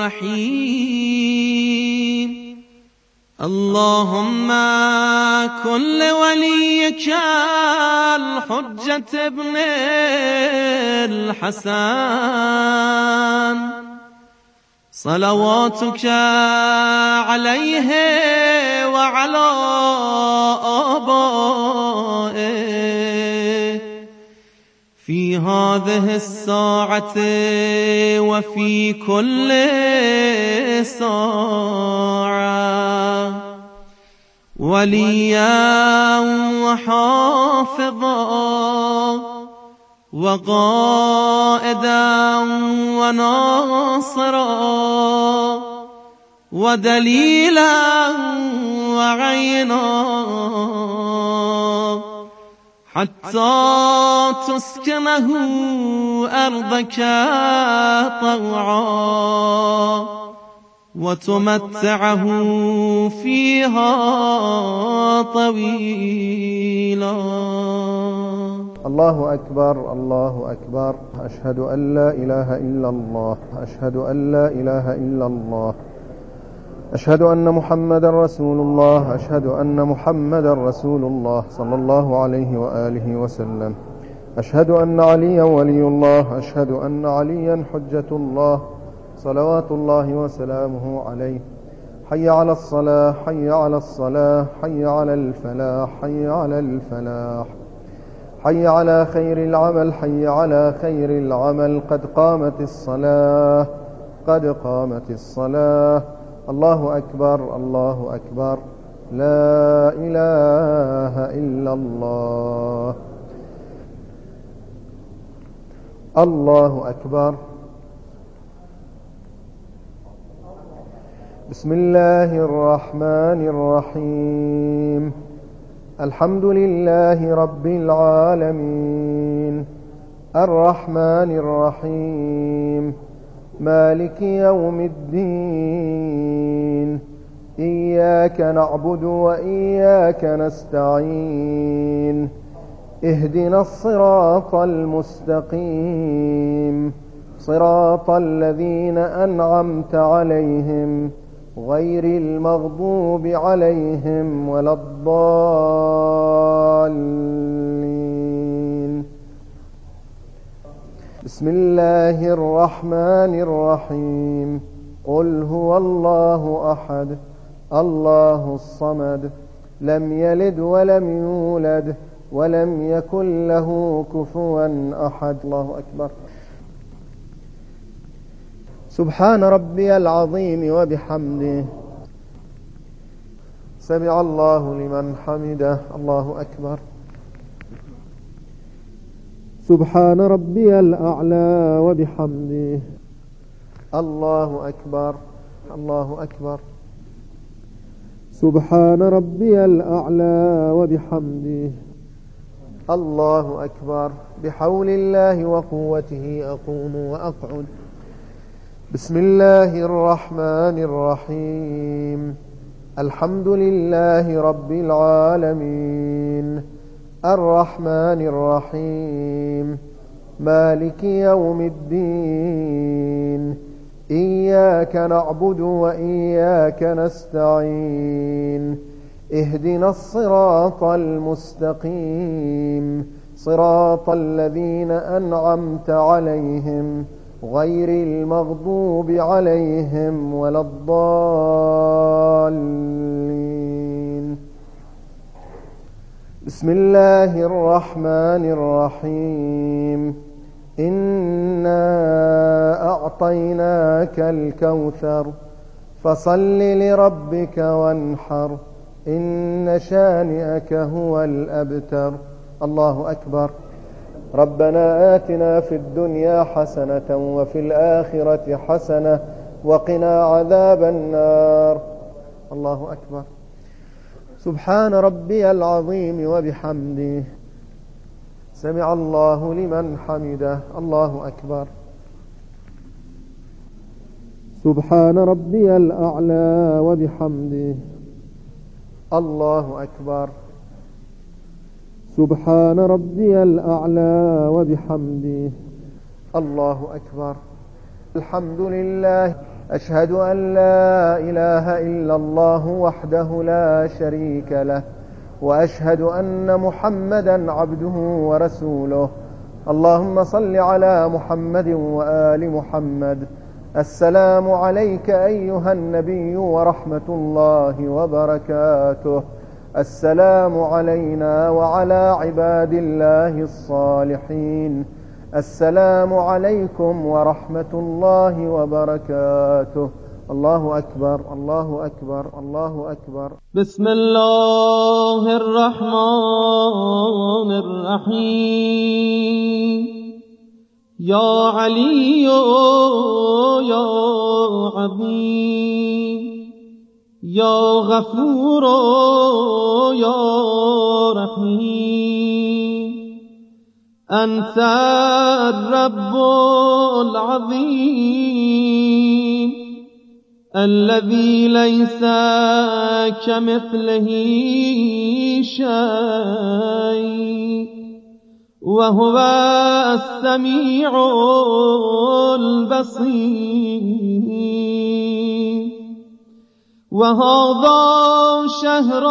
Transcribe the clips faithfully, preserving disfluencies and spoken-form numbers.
الرحيم. اللهم كن لوليك الحجة ابن الحسن صلواتك عليه وعلى آبائه في هذه الساعة وفي كل ساعة وليا وحافظا وقائدا وناصرا ودليلا وعينا حتى تسكنه أرضك طوعا وتمتعه فيها طويلا. الله أكبر الله أكبر. أشهد أن لا إله إلا الله. أشهد أن لا إله إلا الله. أشهد أن محمد رسول الله. أشهد أن محمد رسول الله صلى الله عليه وآله وسلم. أشهد أن عليا ولي الله. أشهد أن عليا حجة الله صلوات الله وسلامه عليه. حي على الصلاة حي على الصلاة حي على الفلاح حي على الفلاح حي على خير العمل حي على خير العمل. قد قامت الصلاة قد قامت الصلاة. الله أكبر الله أكبر. لا إله إلا الله. الله أكبر. بسم الله الرحمن الرحيم. الحمد لله رب العالمين الرحمن الرحيم مالك يوم الدين. إياك نعبد وإياك نستعين. اهدنا الصراط المستقيم صراط الذين أنعمت عليهم غير المغضوب عليهم ولا الضالين. بسم الله الرحمن الرحيم. قل هو الله أحد الله الصمد لم يلد ولم يولد ولم يكن له كفوا أحد. الله أكبر. سبحان ربي العظيم وبحمده. سمع الله لمن حمده. الله أكبر. سبحان ربي الأعلى وبحمده. الله أكبر الله أكبر. سبحان ربي الأعلى وبحمده. الله أكبر. بحول الله وقوته أقوم وأقعد. بسم الله الرحمن الرحيم. الحمد لله رب العالمين الرحمن الرحيم مالك يوم الدين. إياك نعبد وإياك نستعين. اهدنا الصراط المستقيم صراط الذين أنعمت عليهم غير المغضوب عليهم ولا الضالين. بسم الله الرحمن الرحيم. إنا أعطيناك الكوثر فصل لربك وانحر إن شانئك هو الأبتر. الله أكبر. ربنا آتنا في الدنيا حسنة وفي الآخرة حسنة وقنا عذاب النار. الله أكبر. سبحان ربي العظيم وبحمده. سمع الله لمن حمده. الله أكبر. سبحان ربي الأعلى وبحمده. الله أكبر. سبحان ربي الأعلى وبحمده. الله أكبر. الحمد لله أشهد أن لا إله إلا الله وحده لا شريك له وأشهد أن محمدا عبده ورسوله. اللهم صل على محمد وآل محمد. السلام عليك أيها النبي ورحمة الله وبركاته. السلام علينا وعلى عباد الله الصالحين. السلام عليكم ورحمة الله وبركاته. الله أكبر الله أكبر الله أكبر. بسم الله الرحمن الرحيم. يا علي يا عظيم يا غفور يا رحيم. أنت الرب العظيم الذي ليس كمثله شيء وهو السميع البصير. وهذا شهر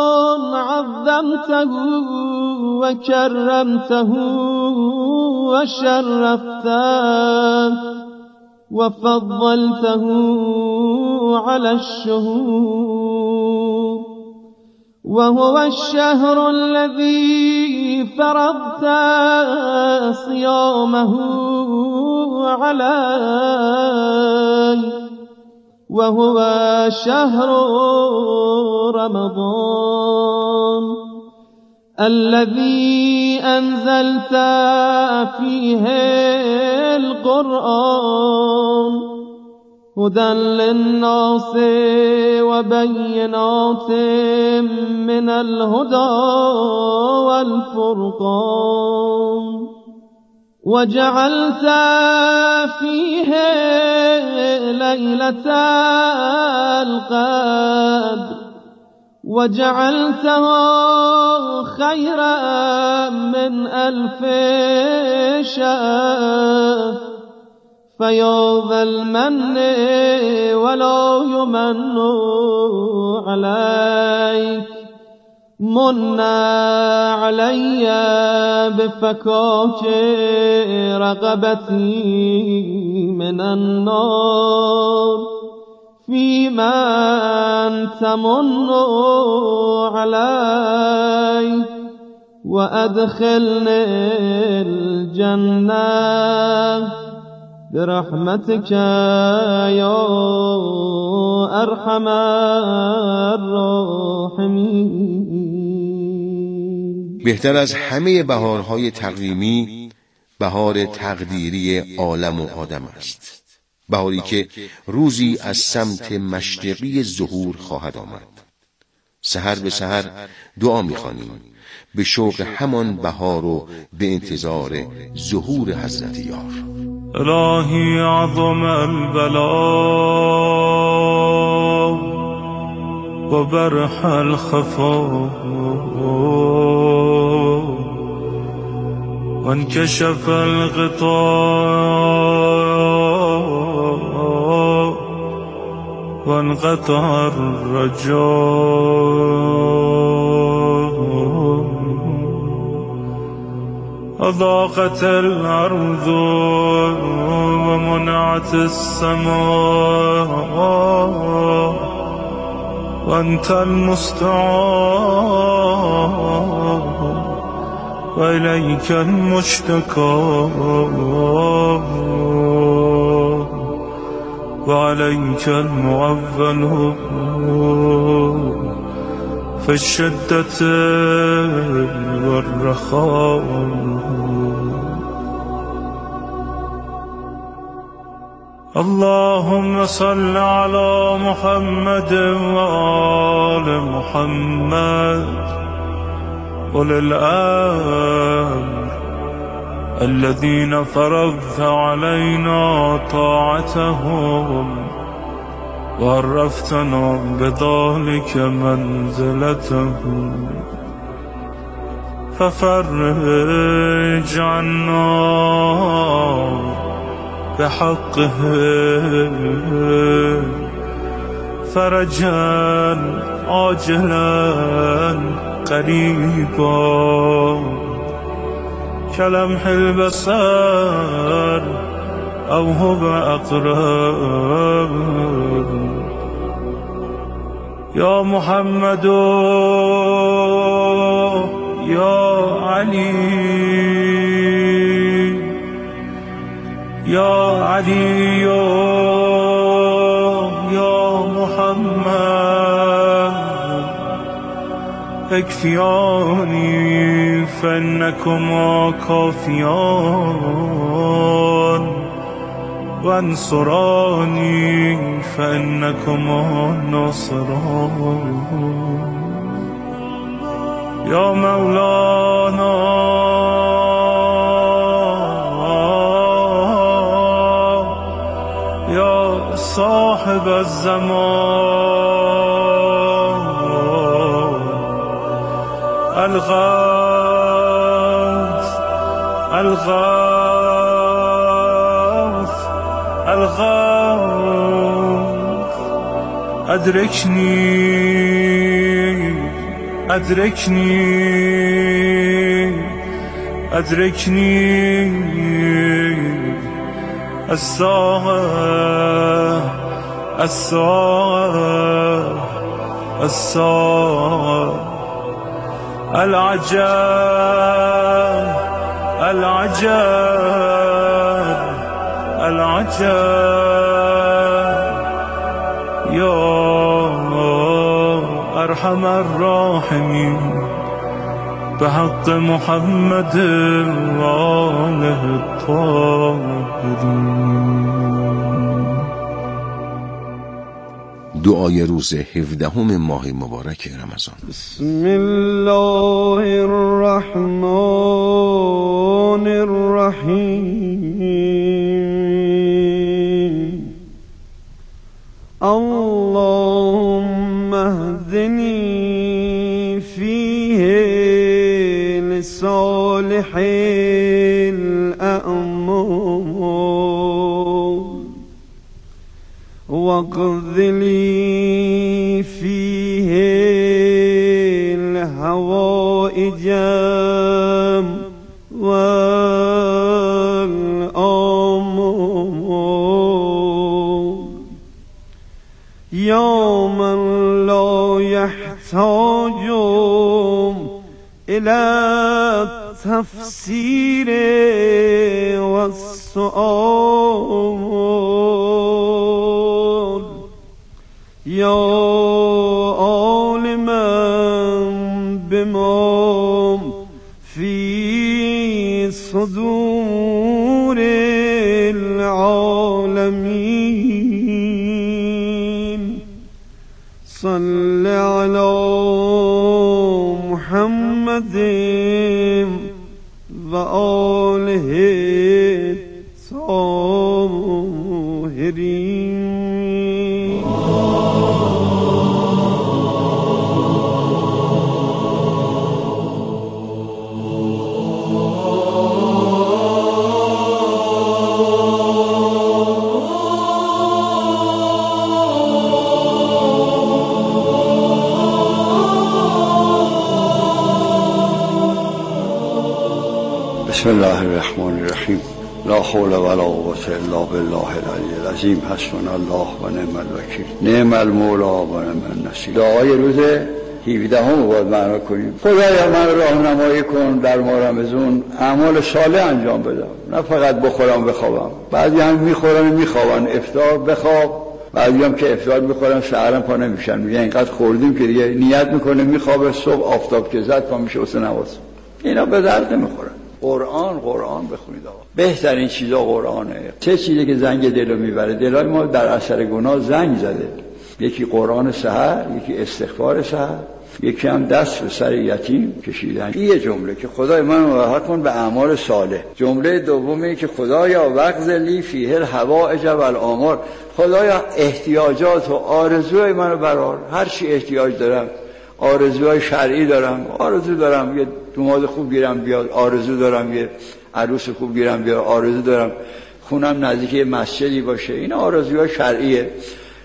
عظمته وكرمته وشرفته وفضلته على الشهور. وهو الشهر الذي فرضت صيامه علي. وهو شهر رمضان الذي أنزلت فيه القرآن هدى للناس وبينات من الهدى والفرقان. وجعلت فيه ليلة القدر وجعلتها خيرا من ألف شهر. فيا ذا المن ولا يمن عليك من علي بفكاك رغبتي من النار فيما تمن علي. وأدخلني الجنة برحمتك يا أرحم الراحمين. بهتر از همه بهارهای تقویمی بهار تقدیری عالم و آدم است. بهاری که روزی از سمت مشرقی ظهور خواهد آمد. سحر به سحر دعا می‌خوانیم به شوق همان بهار و به انتظار ظهور حضرت یار. الهی عظم البلاء و برح الخفا و انکشف الغطاء و انقطع الرجاء. أضاقت الأرض ومنعت السماء وأنت المستعان وإليك المشتكى وعليك المعول في الشدة والرخاء. اللهم صل على محمد وآل محمد أولي الأمر الذين فرضت علينا طاعتهم وعرفتنا بذلك منزلتهم ففرج عنا بحقهم فرجا عاجلا قریبا کلمح البصر او هو اقرب یا محمد یا علی یا علی یا محمد اکفیانی فانکما کافیان وانصرانی فانکما ناصران یا مولانا یا صاحب الزمان الغوث الغوث الغوث ادرکنی ادرکنی ادرکنی الساعة الساعة الساعة العجب العجب العجب يا أرحم الراحمين بحق محمد وآله الطاهرين. دعای روز هفدهم ماه مبارک رمضان. بسم الله الرحمن الرحیم. اللهم اهدنی فیه لصالح الأعمال واقض لي فيه الحوائج والآمال يا من لا يحتاج إلى التفسير والسؤال يا عالما بما في صدور العالمين صل على محمد و آله الطاهرین. بسم الله الرحمن الرحیم. لا حول ولا قوة الا بالله العلی العظیم. حسبنا الله و نعم الوکیل. نعم المولا و نعم النصیر. دعای روز هفدهم رو باید معنا کنیم. خدایا من راهنمایی کن در ماه رمضان اعمال صالح انجام بدم، نه فقط بخورم بخوابم. بعضی هم میخورن میخوابن، افطار بخواب، بعضی هم که افطار میخورن سحرم پا نمیشن، میگن اینقدر خوردیم که دیگه نیت میکنه میخوابه، صبح آفتاب که زد پا میشه واسه نماز. اینا به درد نمیخورن. قرآن قرآن بخونید آقا. بهترین چیزا قرآنه. چه چیزی که زنگ دلو میبره؟ دلای ما در اثر گناه زنگ زده. یکی قرآن سحر، یکی استغفار سحر، یکی هم دست به سر یتیم کشیدن. این یه جمله که خدای من موفق کن به اعمال صالح. جمله دومی که خدایا وقض لی فیه الحوائج والآمال، خدایا احتیاجات و آرزوهای منو برار. هر چی احتیاج دارم، آرزوهای شرعی دارم، آرزو دارم یه دوماد خوب گیرم بیاد، آرزو دارم یه عروس خوب گیرم بیاد، آرزو دارم خونم نزدیک مسجدی باشه، این آرزوهای شرعیه.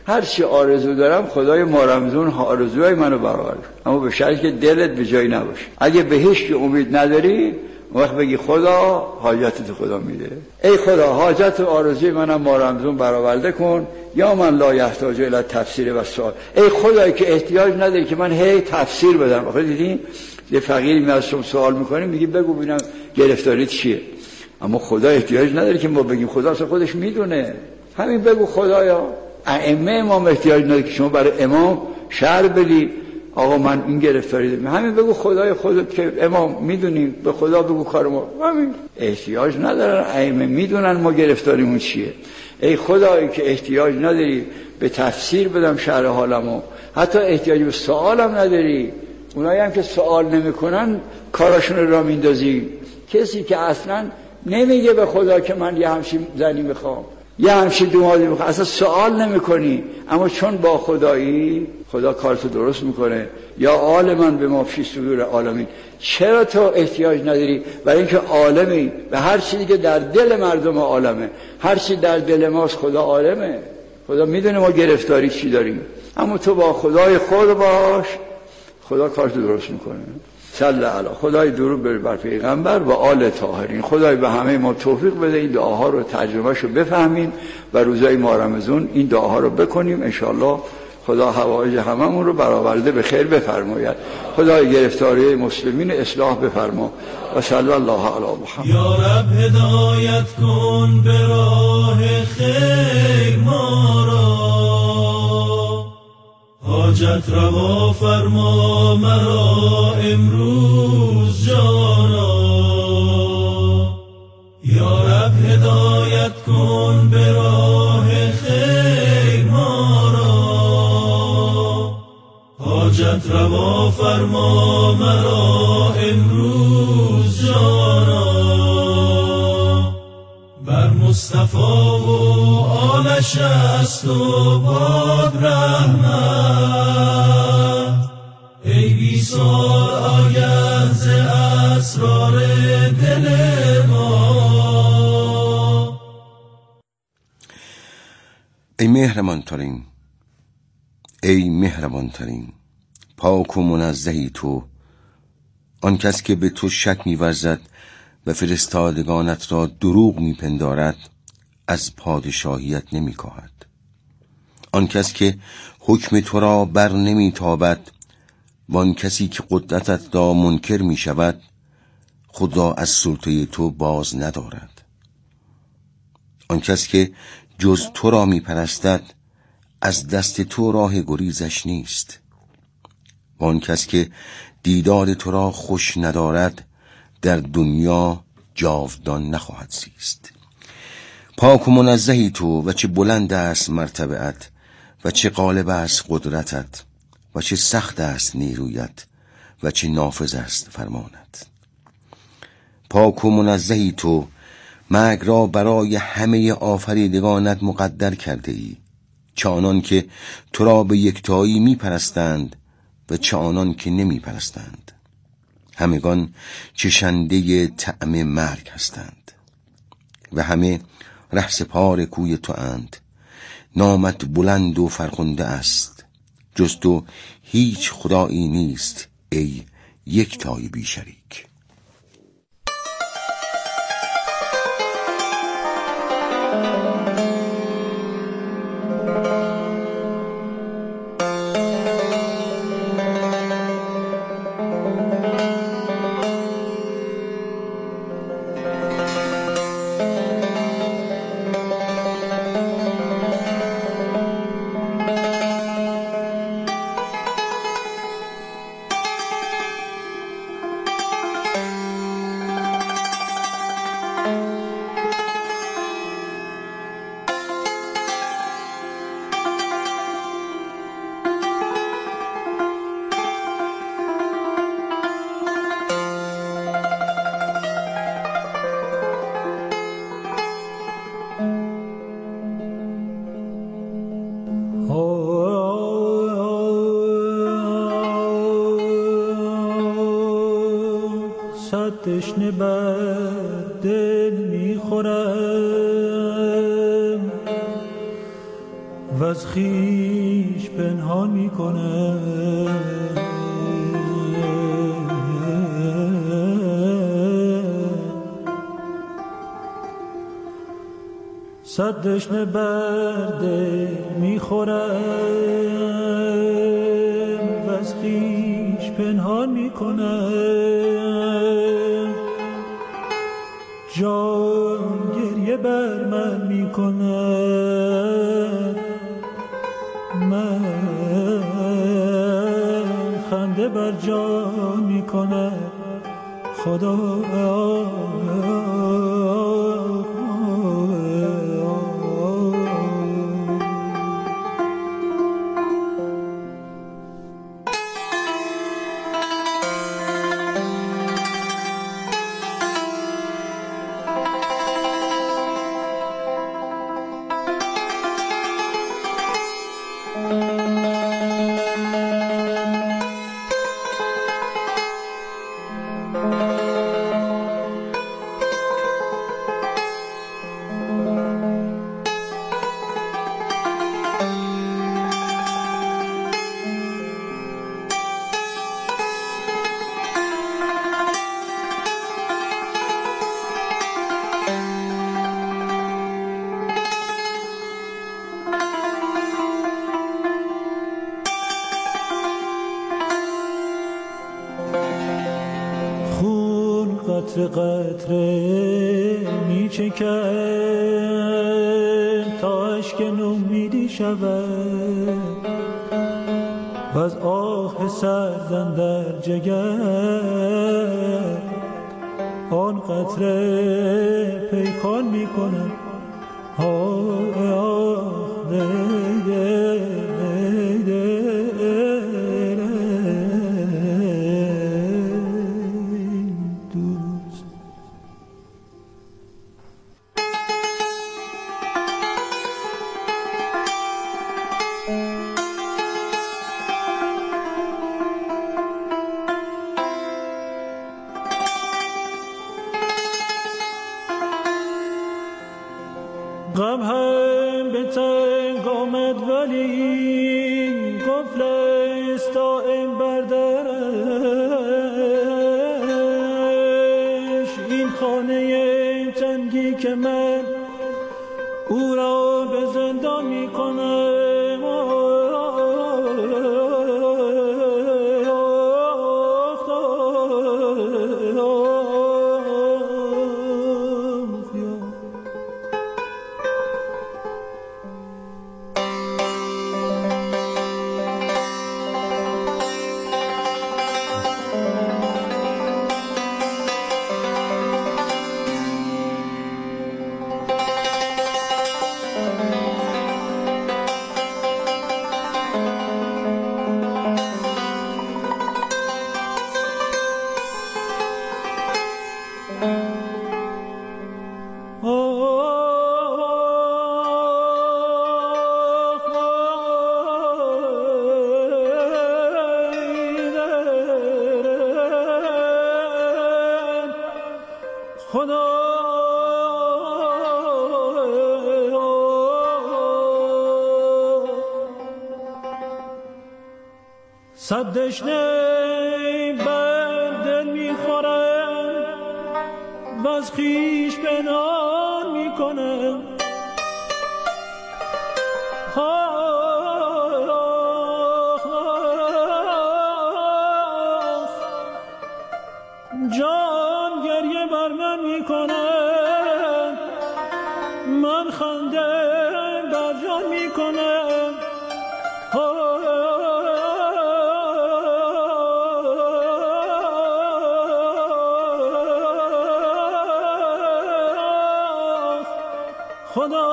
هر چی آرزو دارم خدای مارمزون آرزوهای منو برآورد، اما به شرطی که دلت به جایی نباشه. اگه به هیچ کی امید نداری وقت بگی خدا حاجت خدا میده، ای خدا حاجت و آرزوی منم مارمزون برآورده کن، یا من لا یحتاج الی تفسیر و سوال. ای خدایی که احتیاج نداری که من هی تفسیر بدم. آخه دیدین یه فقیری میاد شما سوال میکنه میگی بگو ببینم گرفتاریت چیه، اما خدا احتیاج نداره که ما بگیم، خدا اصلا خودش میدونه. همین بگو خدایا. ائمه امام احتیاج نداره که شما برای امام شرح بدی آقا من این گرفتاری دارم، همین بگو خدای خودت که امام میدونی، به خدا بگو کار ما، همین. احتیاج ندارن ائمه، میدونن ما گرفتاریمون چیه. ای خدایی که احتیاج نداری به تفسیر بدم شرح حالمو، حتی احتیاج به سوالم نداری، اونایی هم که سوال نمیکنن کاراشون رو را میندازی. کسی که اصلا نمیگه به خدا که من یه همچین زنی میخوام، یه همچین دومادی میخوام، اصلا سوال نمی کنی، اما چون با خدایی خدا کارتو درست میکنه. یا عالمن به ما فی صدور عالمین. چرا تو احتیاج نداری؟ برای اینکه عالمی و هر چیزی که در دل مردم عالمه، هر چی در دل ماست خدا عالمه، خدا میدونه ما گرفتاری چی داریم، اما تو با خدای خود باش، خدا کارتو درست میکنه. صلی علی خدای درود بر بر پیغمبر و آل طاهرین. خدای به همه ما توفیق بده این دعاها رو ترجمهشو بفهمیم و روزای ماه رمضان این دعاها رو بکنیم ان شاء الله. خدا حوایج هممون رو برآورده به خیر بفرماید. خدای گرفتاری مسلمین اصلاح بفرما و صلی الله علی محمد. یا رب هدایت کن به راه خیر ما را، حاجت روا فرما مرا امروز جانا. یا رب هدایت کن به راه خیر ما را، حاجت روا فرما مرا امروز جانا. بر مصطفی و آلش است و باد رحمت، ای بیسار آید ز اسرار دل ما. ای مهربان ترین، ای مهربان ترین، پاک و منزهی تو، آن کس که به تو شک می‌ورزد و فرستادگانت را دروغ می‌پندارد از پادشاهیت نمی‌کاهد. آن کس که حکم تو را بر نمی‌تابد و آن کسی که قدرتت را منکر می‌شود خود را از سلطه تو باز ندارد. آن کس که جز تو را می‌پرستد از دست تو راه گریزش نیست. و آن کس که دیدار تو را خوش ندارد در دنیا جاودان نخواهد زیست. پاک و منزهی تو و چه بلند است مرتبه‌ات و چه غالب است قدرتت و چه سخت است نیرویت و چه نافذ است فرمانت. پاک و منزهی تو، مرگ را برای همه آفریدگانت مقدر کرده ای، چه آنان که تو را به یکتایی می پرستند و چه آنان که نمی پرستند. همگان چشنده طعم مرگ هستند و همه رهسپار کوی تو اند. نامت بلند و فرخنده است، جز تو هیچ خدایی نیست ای یکتای بی شریک. تشنه بر دل میخورم، و از خویش پنهان میکنه. صد دشنه بر دل میخورم و از خویش پنهان میکنم. جان گریه بر من میکنه، من خنده بر جان میکنه. خدا قطره قطره میچکم تا اشک نومیدی شود و از آه سردن در جگر آن قطره پیکان میکنم. آه آه ده ده ده غم هم به تنگ آمد ولی قفل است دائم بر درش. این خانه تنگی که من او را به زندان می کنم. صد دشنه بر دل میخورم و از خویش پنهان میکنم. جان گریه بر من میکنه، من خنده بر جان میکنم. خدا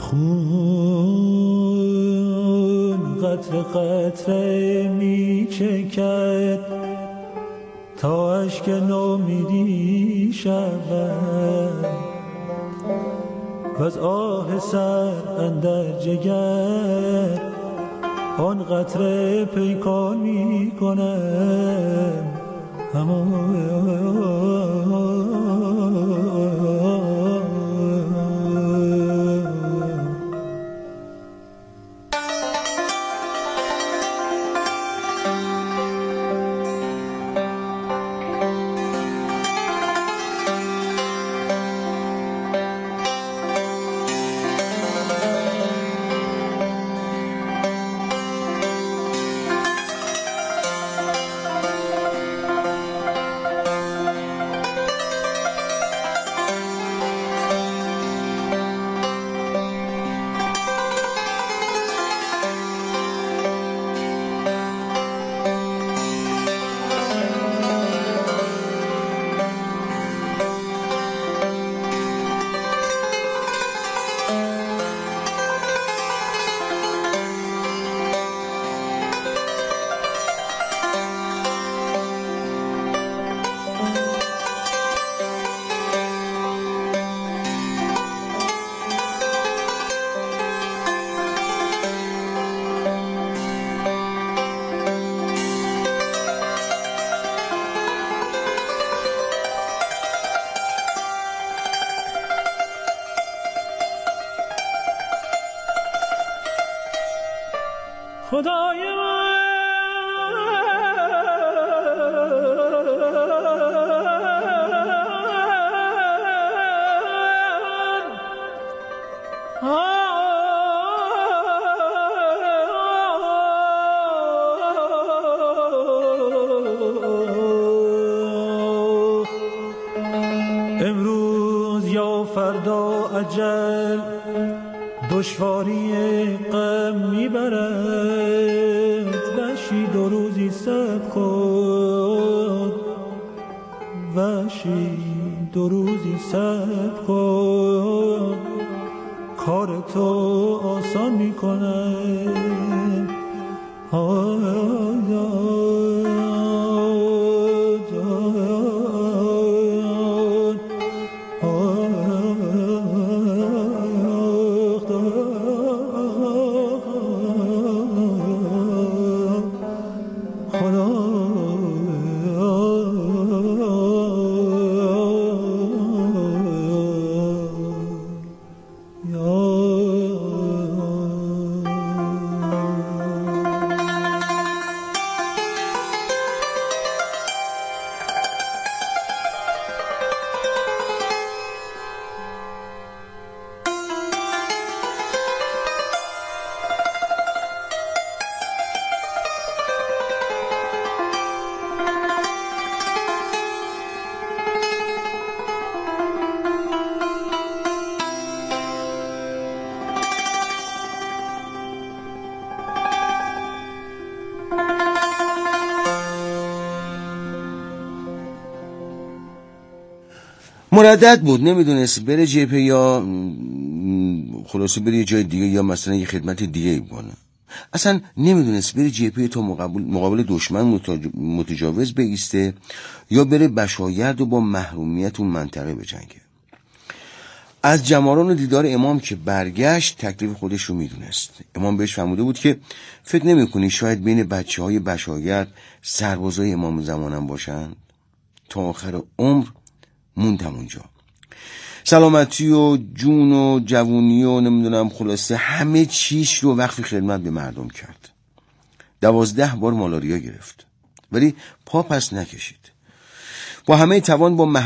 خون قطره قطره می چکد تا اشک نومیدی شود و از آه سر اندر جگر آن قطره پیکان می کنم خدای امروز یا فردا اجل دشواری غم میبرد وحشی دو روزی صبر کن وحشی دو روزی صبر کن کار تو آسان میکنه مردد بود، نمیدونست بره جبهه یا خلاصه بره یه جای دیگه یا مثلا یه خدمت دیگه بکنه. اصلا نمیدونست بره جبهه تا مقابل, مقابل دشمن متجاوز بایسته یا بره بشایرد و با محرومیت اون منطقه بجنگه. از جماران و دیدار امام که برگشت تکلیف خودش رو میدونست. امام بهش فرموده بود که فکر نمی‌کنی شاید بین بچه های بشایرد سربازای امام زمانم باشند؟ تا آخر عمر موندم اونجا. سلامتی و جون و جوونی و نمیدونم خلاصه همه چیش رو وقف خدمت به مردم کرد. دوازده بار مالاریا گرفت ولی پا پس نکشید. با همه توان با